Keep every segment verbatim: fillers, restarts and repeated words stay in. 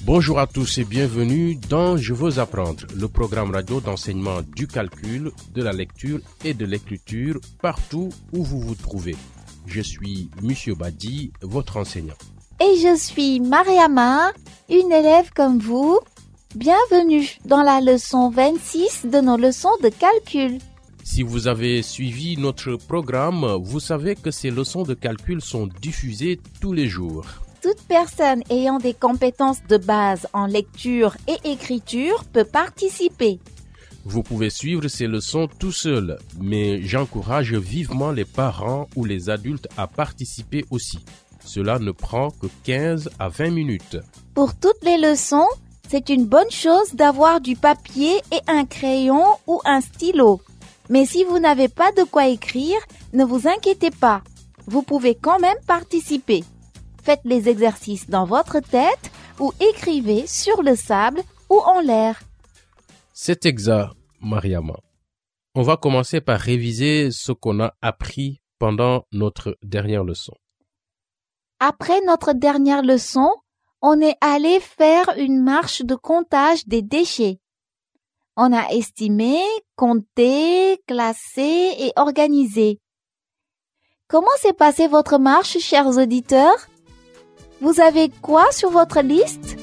Bonjour à tous et bienvenue dans Je veux apprendre, le programme radio d'enseignement du calcul, de la lecture et de l'écriture partout où vous vous trouvez. Je suis Monsieur Badi, votre enseignant. Et je suis Mariama, une élève comme vous. Bienvenue dans la leçon vingt-six de nos leçons de calcul. Si vous avez suivi notre programme, vous savez que ces leçons de calcul sont diffusées tous les jours. Toute personne ayant des compétences de base en lecture et écriture peut participer. Vous pouvez suivre ces leçons tout seul, mais j'encourage vivement les parents ou les adultes à participer aussi. Cela ne prend que quinze à vingt minutes. Pour toutes les leçons, c'est une bonne chose d'avoir du papier et un crayon ou un stylo. Mais si vous n'avez pas de quoi écrire, ne vous inquiétez pas. Vous pouvez quand même participer. Faites les exercices dans votre tête ou écrivez sur le sable ou en l'air. C'est exact, Mariama. On va commencer par réviser ce qu'on a appris pendant notre dernière leçon. Après notre dernière leçon, on est allé faire une marche de comptage des déchets. On a estimé, compté, classé et organisé. Comment s'est passée votre marche, chers auditeurs? Vous avez quoi sur votre liste?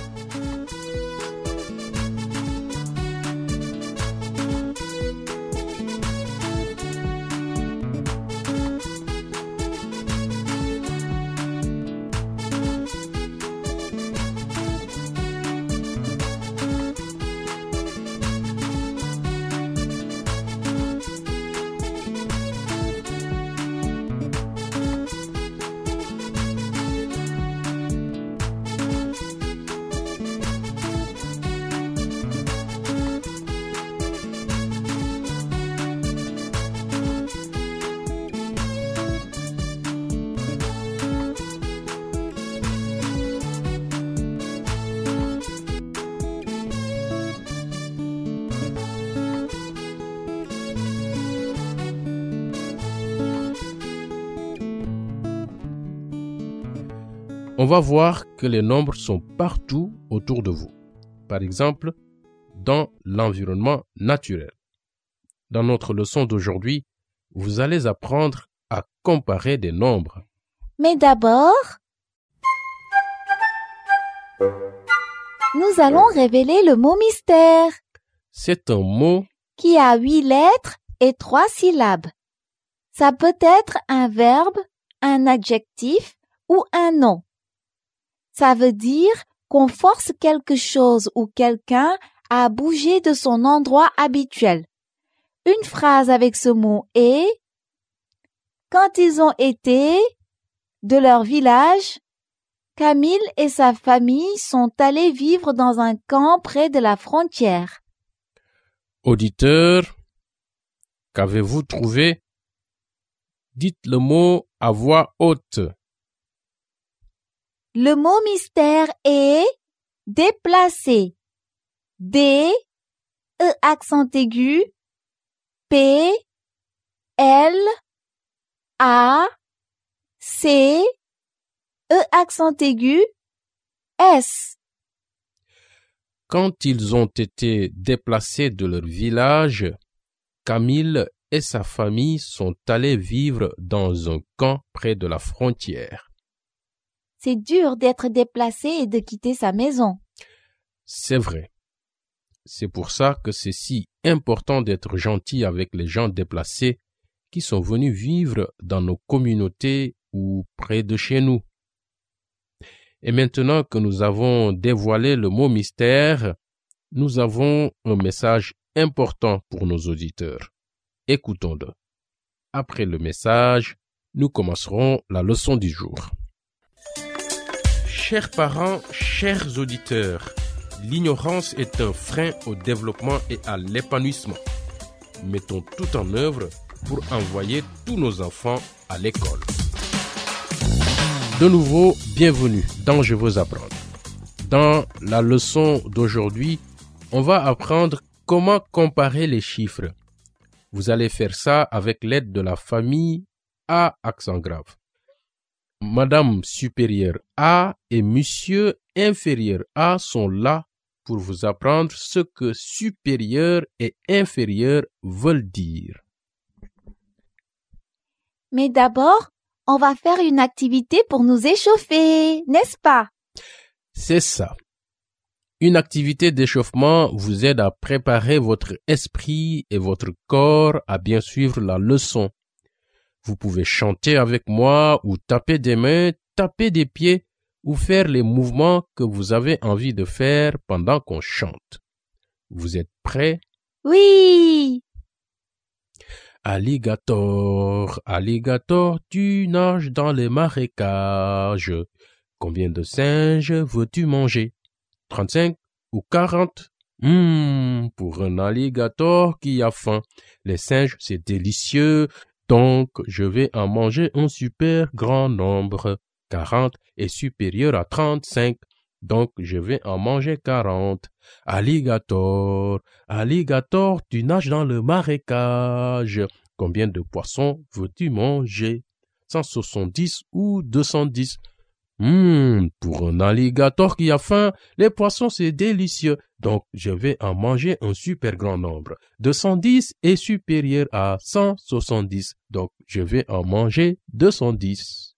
On va voir que les nombres sont partout autour de vous. Par exemple, dans l'environnement naturel. Dans notre leçon d'aujourd'hui, vous allez apprendre à comparer des nombres. Mais d'abord, nous allons révéler le mot mystère. C'est un mot qui a huit lettres et trois syllabes. Ça peut être un verbe, un adjectif ou un nom. Ça veut dire qu'on force quelque chose ou quelqu'un à bouger de son endroit habituel. Une phrase avec ce mot est « Quand ils ont été de leur village, Camille et sa famille sont allés vivre dans un camp près de la frontière. » Auditeur, qu'avez-vous trouvé? Dites le mot à voix haute. Le mot mystère est déplacé. D, E accent aigu, P, L, A, C, E accent aigu, S. Quand ils ont été déplacés de leur village, Camille et sa famille sont allés vivre dans un camp près de la frontière. C'est dur d'être déplacé et de quitter sa maison. C'est vrai. C'est pour ça que c'est si important d'être gentil avec les gens déplacés qui sont venus vivre dans nos communautés ou près de chez nous. Et maintenant que nous avons dévoilé le mot mystère, nous avons un message important pour nos auditeurs. Écoutons-le. Après le message, nous commencerons la leçon du jour. Chers parents, chers auditeurs, l'ignorance est un frein au développement et à l'épanouissement. Mettons tout en œuvre pour envoyer tous nos enfants à l'école. De nouveau, bienvenue dans Je veux apprendre. Dans la leçon d'aujourd'hui, on va apprendre comment comparer les chiffres. Vous allez faire ça avec l'aide de la famille A accent grave. Madame supérieure A et Monsieur inférieur à sont là pour vous apprendre ce que supérieur et inférieur veulent dire. Mais d'abord, on va faire une activité pour nous échauffer, n'est-ce pas? C'est ça. Une activité d'échauffement vous aide à préparer votre esprit et votre corps à bien suivre la leçon. Vous pouvez chanter avec moi ou taper des mains, taper des pieds ou faire les mouvements que vous avez envie de faire pendant qu'on chante. Vous êtes prêts? Oui! Alligator, alligator, tu nages dans les marécages. Combien de singes veux-tu manger? trente-cinq ou quarante? Hum, pour un alligator qui a faim. Les singes, c'est délicieux, donc je vais en manger un super grand nombre. quarante est supérieur à trente-cinq, donc je vais en manger quarante. Alligator, alligator, tu nages dans le marécage. Combien de poissons veux-tu manger? cent soixante-dix ou deux cent dix? Hum, pour un alligator qui a faim, les poissons c'est délicieux, donc je vais en manger un super grand nombre. deux cent dix est supérieur à cent soixante-dix, donc je vais en manger deux cent dix.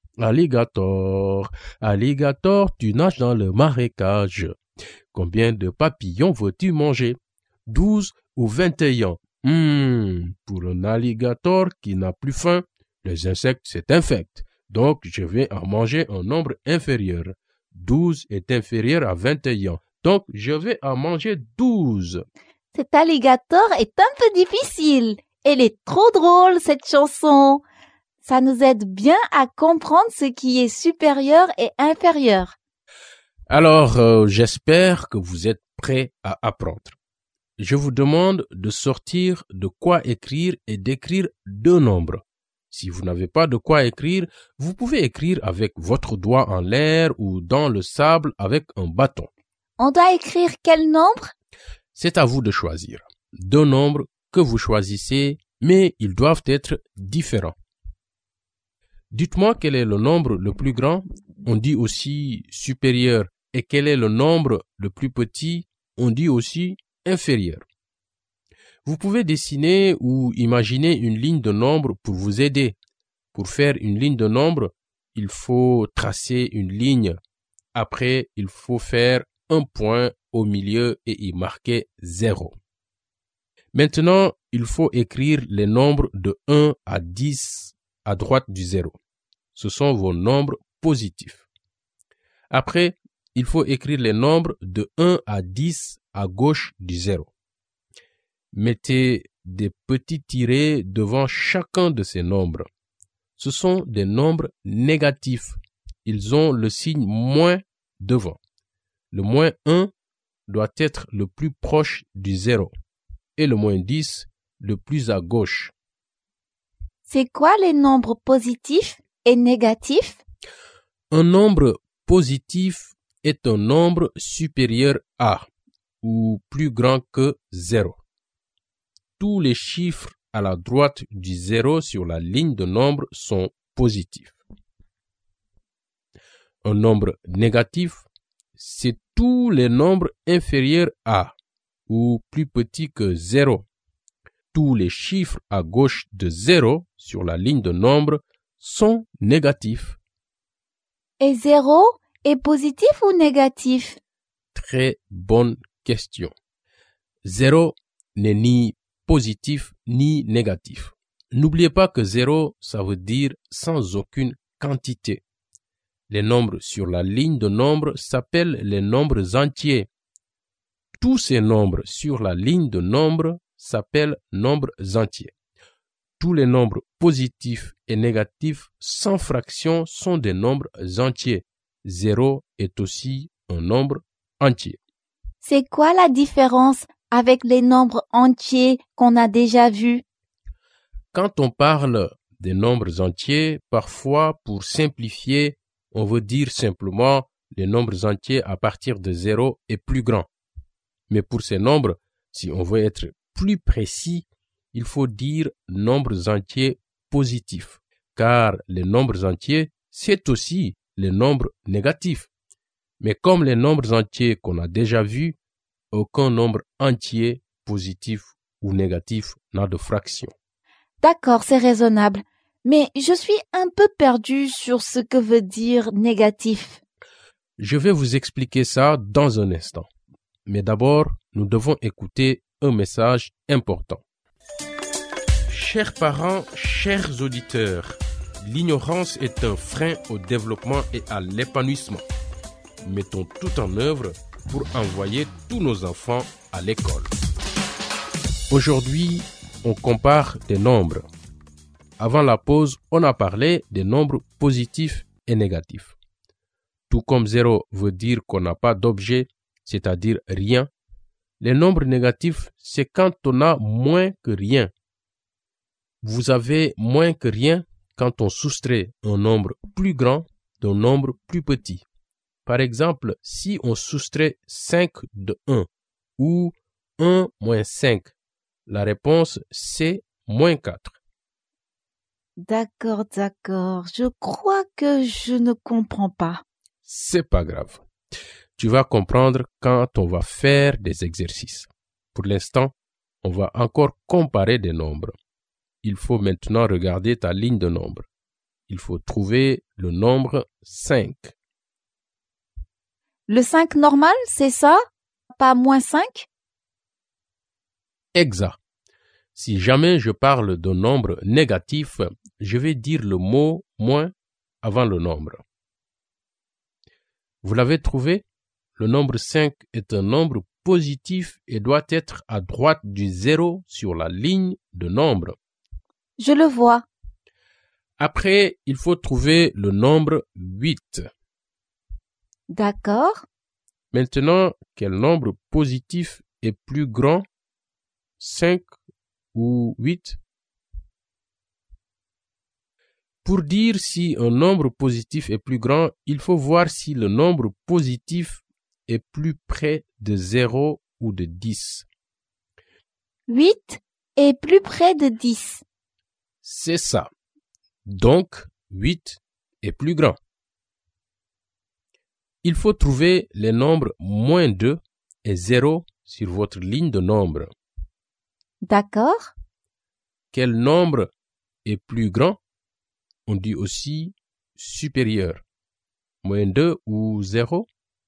Alligator, alligator, tu nages dans le marécage. Combien de papillons veux-tu manger? douze ou vingt et un? Hum, pour un alligator qui n'a plus faim, les insectes c'est infect. Donc, je vais en manger un nombre inférieur. douze est inférieur à vingt et un. Donc, je vais en manger douze. Cet alligator est un peu difficile. Elle est trop drôle, cette chanson. Ça nous aide bien à comprendre ce qui est supérieur et inférieur. Alors, euh, j'espère que vous êtes prêts à apprendre. Je vous demande de sortir de quoi écrire et d'écrire deux nombres. Si vous n'avez pas de quoi écrire, vous pouvez écrire avec votre doigt en l'air ou dans le sable avec un bâton. On doit écrire quel nombre? C'est à vous de choisir. Deux nombres que vous choisissez, mais ils doivent être différents. Dites-moi quel est le nombre le plus grand, on dit aussi supérieur, et quel est le nombre le plus petit, on dit aussi inférieur. Vous pouvez dessiner ou imaginer une ligne de nombre pour vous aider. Pour faire une ligne de nombre, il faut tracer une ligne. Après, il faut faire un point au milieu et y marquer zéro. Maintenant, il faut écrire les nombres de un à dix à droite du zéro. Ce sont vos nombres positifs. Après, il faut écrire les nombres de un à dix à gauche du zéro. Mettez des petits tirets devant chacun de ces nombres. Ce sont des nombres négatifs. Ils ont le signe moins devant. Le moins un doit être le plus proche du zéro et le moins dix le plus à gauche. C'est quoi les nombres positifs et négatifs? Un nombre positif est un nombre supérieur à ou plus grand que zéro. Tous les chiffres à la droite du zéro sur la ligne de nombre sont positifs. Un nombre négatif, c'est tous les nombres inférieurs à ou plus petits que zéro. Tous les chiffres à gauche de zéro sur la ligne de nombre sont négatifs. Et zéro est positif ou négatif? Très bonne question. Zéro n'est ni positif ni négatif. N'oubliez pas que zéro, ça veut dire sans aucune quantité. Les nombres sur la ligne de nombres s'appellent les nombres entiers. Tous ces nombres sur la ligne de nombres s'appellent nombres entiers. Tous les nombres positifs et négatifs sans fraction sont des nombres entiers. Zéro est aussi un nombre entier. C'est quoi la différence avec les nombres entiers qu'on a déjà vus? Quand on parle des nombres entiers, parfois, pour simplifier, on veut dire simplement les nombres entiers à partir de zéro est plus grand. Mais pour ces nombres, si on veut être plus précis, il faut dire nombres entiers positifs, car les nombres entiers, c'est aussi les nombres négatifs. Mais comme les nombres entiers qu'on a déjà vus, aucun nombre entier, positif ou négatif, n'a de fraction. D'accord, c'est raisonnable. Mais je suis un peu perdu sur ce que veut dire négatif. Je vais vous expliquer ça dans un instant. Mais d'abord, nous devons écouter un message important. Chers parents, chers auditeurs, l'ignorance est un frein au développement et à l'épanouissement. Mettons tout en œuvre pour envoyer tous nos enfants à l'école. Aujourd'hui, on compare des nombres. Avant la pause, on a parlé des nombres positifs et négatifs. Tout comme zéro veut dire qu'on n'a pas d'objet, c'est-à-dire rien, les nombres négatifs, c'est quand on a moins que rien. Vous avez moins que rien quand on soustrait un nombre plus grand d'un nombre plus petit. Par exemple, si on soustrait cinq de un ou un moins cinq, la réponse c'est moins quatre. D'accord, d'accord. Je crois que je ne comprends pas. C'est pas grave. Tu vas comprendre quand on va faire des exercices. Pour l'instant, on va encore comparer des nombres. Il faut maintenant regarder ta ligne de nombres. Il faut trouver le nombre cinq. Le cinq normal, c'est ça? Pas moins cinq? Exact. Si jamais je parle d'un nombre négatif, je vais dire le mot moins avant le nombre. Vous l'avez trouvé? Le nombre cinq est un nombre positif et doit être à droite du zéro sur la ligne de nombre. Je le vois. Après, il faut trouver le nombre huit. D'accord. Maintenant, quel nombre positif est plus grand, cinq ou huit? Pour dire si un nombre positif est plus grand, il faut voir si le nombre positif est plus près de zéro ou de dix. huit est plus près de dix. C'est ça. Donc, huit est plus grand. Il faut trouver les nombres moins deux et zéro sur votre ligne de nombres. D'accord. Quel nombre est plus grand? On dit aussi supérieur. Moins deux ou zéro?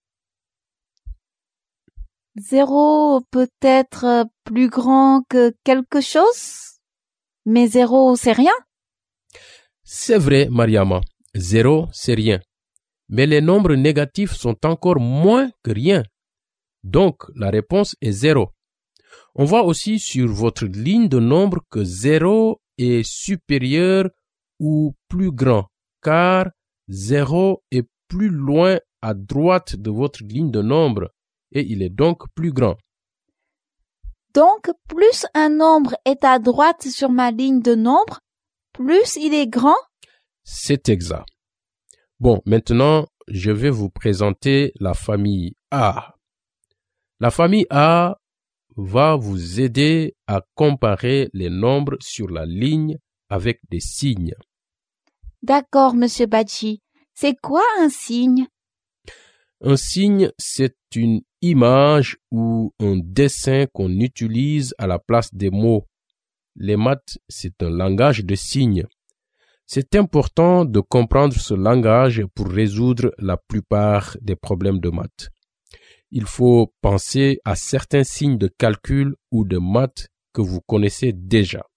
Zéro peut être plus grand que quelque chose, mais zéro, c'est rien. C'est vrai, Mariama. Zéro, c'est rien. Mais les nombres négatifs sont encore moins que rien. Donc, la réponse est zéro. On voit aussi sur votre ligne de nombres que zéro est supérieur ou plus grand, car zéro est plus loin à droite de votre ligne de nombre et il est donc plus grand. Donc, plus un nombre est à droite sur ma ligne de nombre, plus il est grand? C'est exact. Bon, maintenant, je vais vous présenter la famille A. La famille A va vous aider à comparer les nombres sur la ligne avec des signes. D'accord, Monsieur Badji. C'est quoi un signe? Un signe, c'est une image ou un dessin qu'on utilise à la place des mots. Les maths, c'est un langage de signes. C'est important de comprendre ce langage pour résoudre la plupart des problèmes de maths. Il faut penser à certains signes de calcul ou de maths que vous connaissez déjà.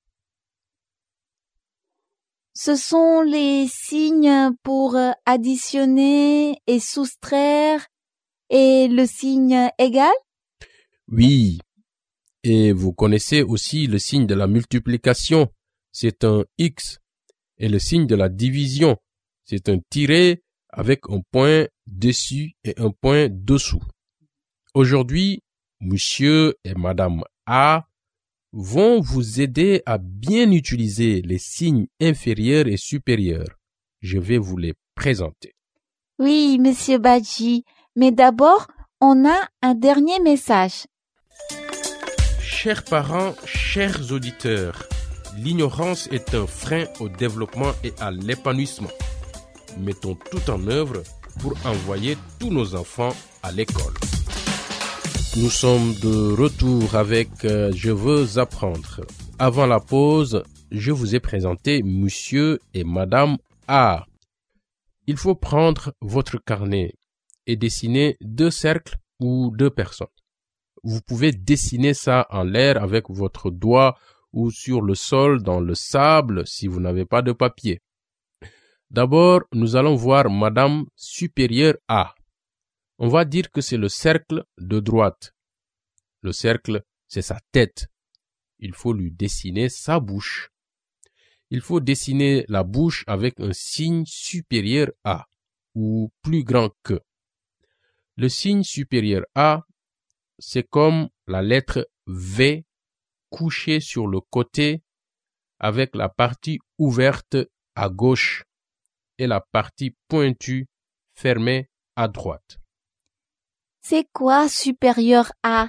Ce sont les signes pour additionner et soustraire et le signe égal? Oui. Et vous connaissez aussi le signe de la multiplication, c'est un X. Et le signe de la division, c'est un tiret avec un point dessus et un point dessous. Aujourd'hui, monsieur et madame A vont vous aider à bien utiliser les signes inférieurs et supérieurs. Je vais vous les présenter. Oui, monsieur Badji, mais d'abord, on a un dernier message. Chers parents, chers auditeurs, l'ignorance est un frein au développement et à l'épanouissement. Mettons tout en œuvre pour envoyer tous nos enfants à l'école. Nous sommes de retour avec euh, Je veux apprendre. Avant la pause, je vous ai présenté Monsieur et Madame A. Il faut prendre votre carnet et dessiner deux cercles ou deux personnes. Vous pouvez dessiner ça en l'air avec votre doigt ou sur le sol dans le sable si vous n'avez pas de papier. D'abord, nous allons voir Madame supérieure A. On va dire que c'est le cercle de droite. Le cercle, c'est sa tête. Il faut lui dessiner sa bouche. Il faut dessiner la bouche avec un signe supérieur à ou plus grand que. Le signe supérieur à, c'est comme la lettre V couchée sur le côté avec la partie ouverte à gauche et la partie pointue fermée à droite. C'est quoi supérieur à?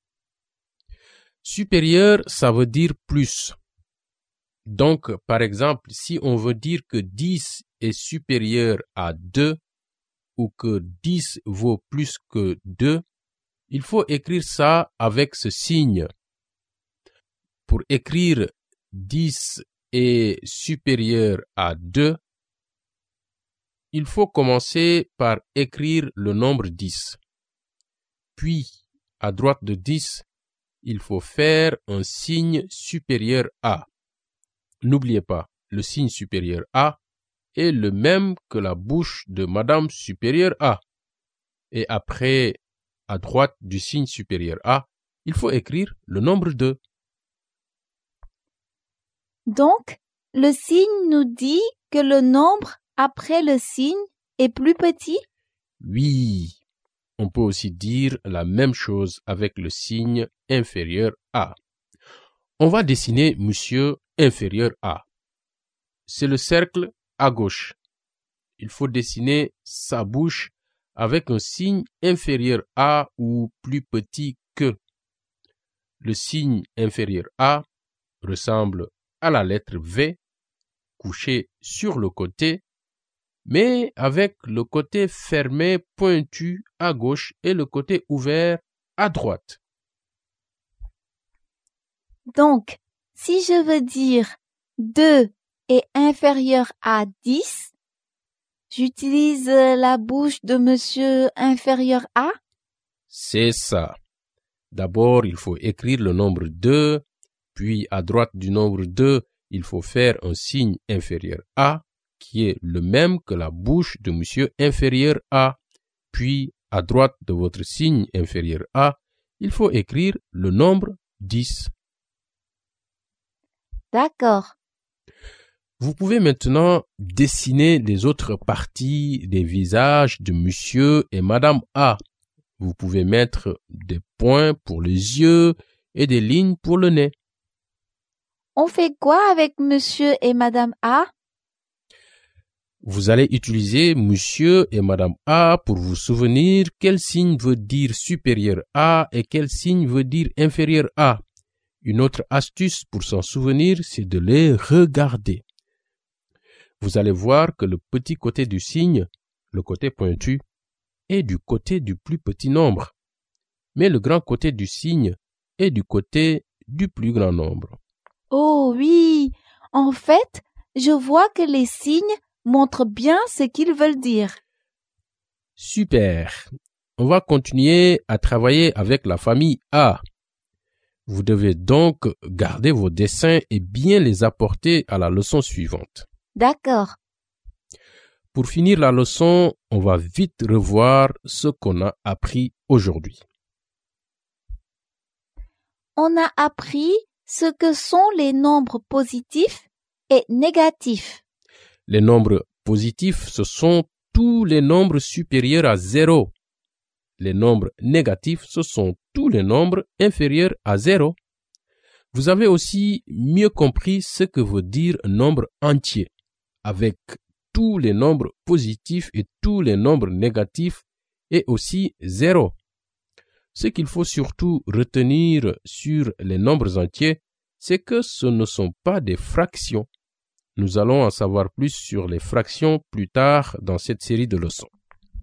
Supérieur, ça veut dire plus. Donc, par exemple, si on veut dire que dix est supérieur à deux ou que dix vaut plus que deux, il faut écrire ça avec ce signe. Pour écrire dix est supérieur à deux, il faut commencer par écrire le nombre dix. Puis, à droite de dix, il faut faire un signe supérieur à. N'oubliez pas, le signe supérieur à est le même que la bouche de Madame supérieure A. Et après, à droite du signe supérieur à, il faut écrire le nombre deux. Donc, le signe nous dit que le nombre après le signe est plus petit? Oui, on peut aussi dire la même chose avec le signe inférieur à. On va dessiner Monsieur inférieur à. C'est le cercle à gauche. Il faut dessiner sa bouche avec un signe inférieur à ou plus petit que. Le signe inférieur à ressemble à la lettre V couchée sur le côté, mais avec le côté fermé pointu à gauche et le côté ouvert à droite. Donc, si je veux dire deux est inférieur à dix, j'utilise la bouche de monsieur inférieur à? C'est ça. D'abord, il faut écrire le nombre deux, puis à droite du nombre deux, il faut faire un signe inférieur à, qui est le même que la bouche de monsieur inférieur à. Puis, à droite de votre signe inférieur à, il faut écrire le nombre dix. D'accord. Vous pouvez maintenant dessiner les autres parties des visages de monsieur et madame A. Vous pouvez mettre des points pour les yeux et des lignes pour le nez. On fait quoi avec monsieur et madame A? Vous allez utiliser monsieur et madame A pour vous souvenir quel signe veut dire supérieur à et quel signe veut dire inférieur à. Une autre astuce pour s'en souvenir, c'est de les regarder. Vous allez voir que le petit côté du signe, le côté pointu, est du côté du plus petit nombre, mais le grand côté du signe est du côté du plus grand nombre. Oh oui, en fait, je vois que les signes montrent bien ce qu'ils veulent dire. Super. On va continuer à travailler avec la famille A. Vous devez donc garder vos dessins et bien les apporter à la leçon suivante. D'accord. Pour finir la leçon, on va vite revoir ce qu'on a appris aujourd'hui. On a appris ce que sont les nombres positifs et négatifs. Les nombres positifs, ce sont tous les nombres supérieurs à zéro. Les nombres négatifs, ce sont tous les nombres inférieurs à zéro. Vous avez aussi mieux compris ce que veut dire un nombre entier, avec tous les nombres positifs et tous les nombres négatifs et aussi zéro. Ce qu'il faut surtout retenir sur les nombres entiers, c'est que ce ne sont pas des fractions. Nous allons en savoir plus sur les fractions plus tard dans cette série de leçons.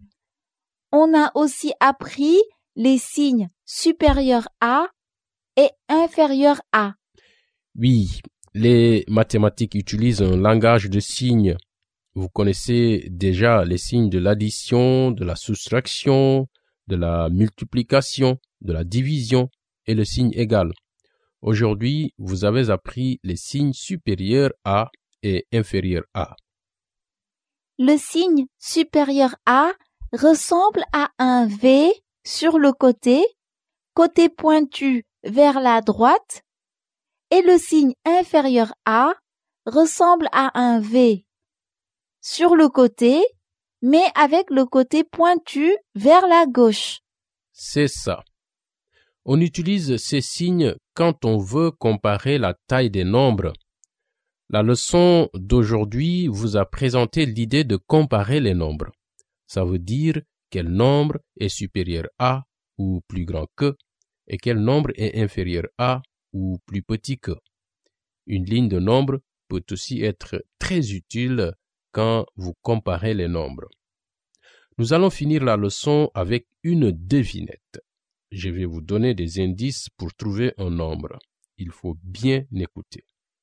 On a aussi appris les signes supérieurs à et inférieurs à. Oui, les mathématiques utilisent un langage de signes. Vous connaissez déjà les signes de l'addition, de la soustraction, de la multiplication, de la division et le signe égal. Aujourd'hui, vous avez appris les signes supérieurs à et inférieurs à. Le signe supérieur à ressemble à un V sur le côté, côté pointu vers la droite, et le signe inférieur à ressemble à un V sur le côté, mais avec le côté pointu vers la gauche. C'est ça. On utilise ces signes quand on veut comparer la taille des nombres. La leçon d'aujourd'hui vous a présenté l'idée de comparer les nombres. Ça veut dire quel nombre est supérieur à ou plus grand que et quel nombre est inférieur à ou plus petit que. Une ligne de nombre peut aussi être très utile quand vous comparez les nombres. Nous allons finir la leçon avec une devinette. Je vais vous donner des indices pour trouver un nombre. Il faut bien écouter.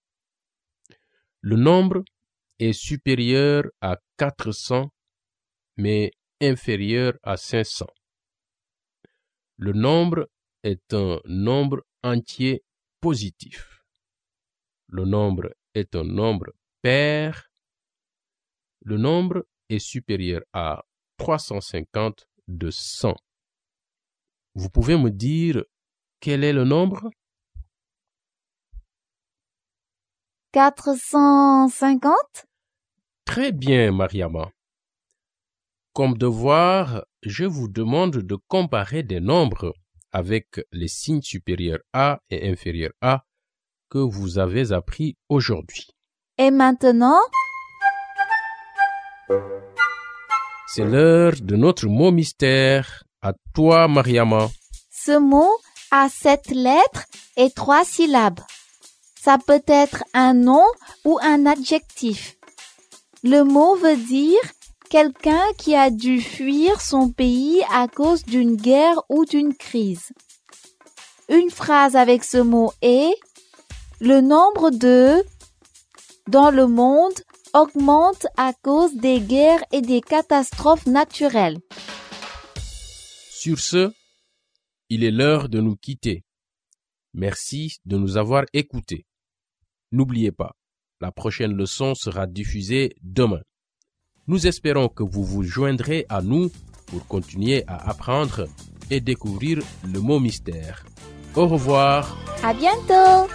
Le nombre est supérieur à quatre cents, mais inférieur à cinq cents. Le nombre est un nombre entier positif. Le nombre est un nombre pair. Le nombre est supérieur à trois cent cinquante de cent. Vous pouvez me dire quel est le nombre? quatre cent cinquante? Très bien, Mariama. Comme devoir, je vous demande de comparer des nombres avec les signes supérieurs à et inférieurs à que vous avez appris aujourd'hui. Et maintenant, c'est l'heure de notre mot mystère. À toi, Mariama. ce mot a sept lettres et trois syllabes. Ça peut être un nom ou un adjectif. Le mot veut dire quelqu'un qui a dû fuir son pays à cause d'une guerre ou d'une crise. Une phrase avec ce mot est « Le nombre de dans le monde augmente à cause des guerres et des catastrophes naturelles. » Sur ce, il est l'heure de nous quitter. Merci de nous avoir écoutés. N'oubliez pas, la prochaine leçon sera diffusée demain. Nous espérons que vous vous joindrez à nous pour continuer à apprendre et découvrir le mot mystère. Au revoir. À bientôt!